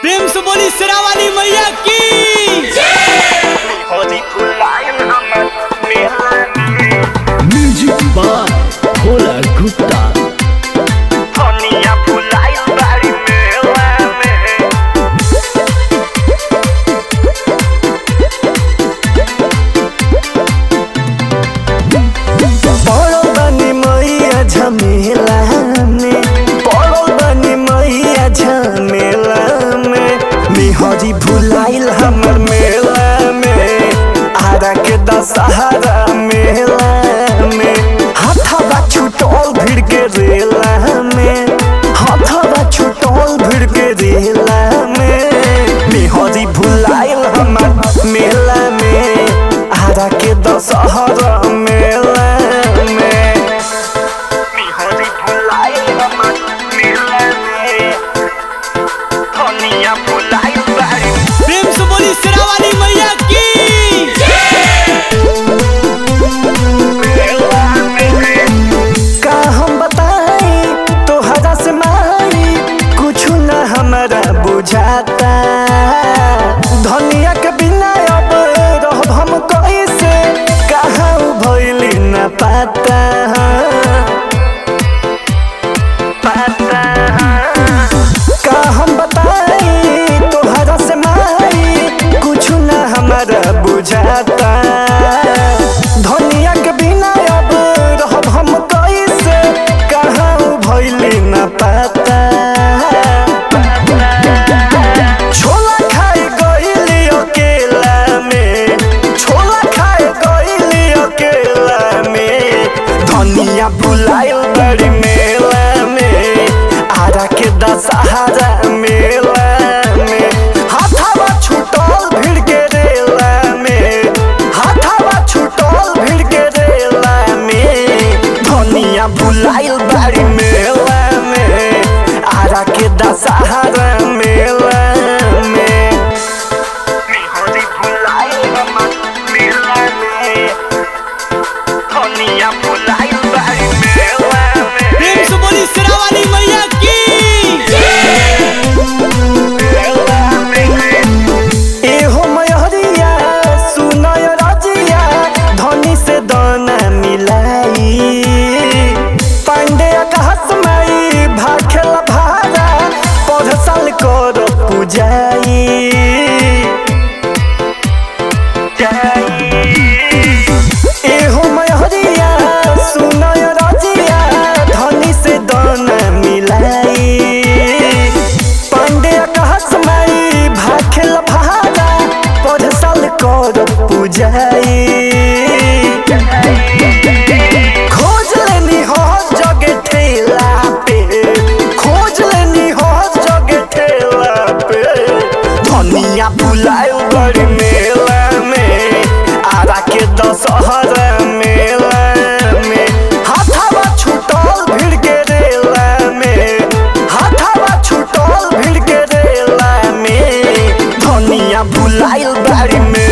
प्रेम से बोली शेरावाली मैया की म्यूजिक बाय भोला गुप्ता। झमेला में पड़ल बनी मैया झमेला में मिहरी भुलाइल हमर मेला में आरा के दशहरा मेला में हाथवा छुटल भीड़ के रेला में हाथवा छुटल भीड़ के रेला में मिहरी भुलाइल हमर मेला में आरा के दशहरा मेला प्रेम से बोली शेरावाली मैया की का हम बताई तोहरा से माई कुछ न हमारा बुझाता धनिया के बिना अब रहब हम कैसे कहाँ भइली न पाता का हम बताई तोहरा से माई कुछ न हमारा बुझाता धनिया के बिना अब रहब हम कैसे कहाँ भइली न पाता छोला खाए गइली अकेला में छोला खाए गइली अकेला में धनिया बुलाइल बड़ी मेला में आरा के दशहरा मेला में हाथवा छुटल भीड़ के रेला में हाथवा छुटल भीड़ के रेला में धनिया बुलाइल बाड़ी मेला में आरा के दशहरा मेला में धनिया बुलाइल बाड़ी मेला में प्रेम से बोली शेरावाली मैया की एहो मयहरिया सुनय रजिया धनी से दाना मिलाई पांडे कहस माई भाखेल भारा पढ़ साल कर पूजाई एहो मयहरिया सुनय रजिया धनी से दाना मिलाई पांडे कहस माई भाखेल भारा पढ़ साल कर पूजाई खोज लेनी हर जगह ठेला पे खोज लेनी हर जगह ठेला पे धनिया बुलायो बड़ी मेला में आरा के दशहरा मेला में हाथवा छुटल भीड़ के रेला में हाथवा छुटल भीड़ के रेला में धनिया बुलाइल बाड़ी में